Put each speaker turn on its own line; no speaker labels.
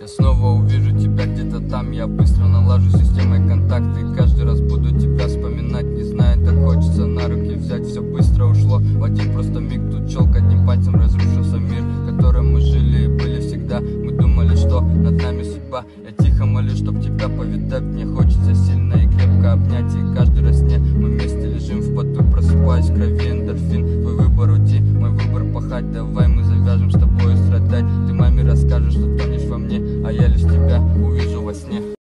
Я снова увижу тебя где-то там. Я быстро налажу системой контакты. Каждый раз буду тебя вспоминать. Не знаю, так хочется на руки взять. Все быстро ушло в один просто миг. Тут челк одним пальцем разрушился мир, в котором мы жили и были всегда. Мы думали, что над нами судьба. Я тихо молю, чтоб тебя повидать. Мне хочется сильно и крепко обнять. И каждый раз не мы вместе лежим в поту. Просыпаюсь в крови эндорфин. Твой выбор уйти, мой выбор пахать. Давай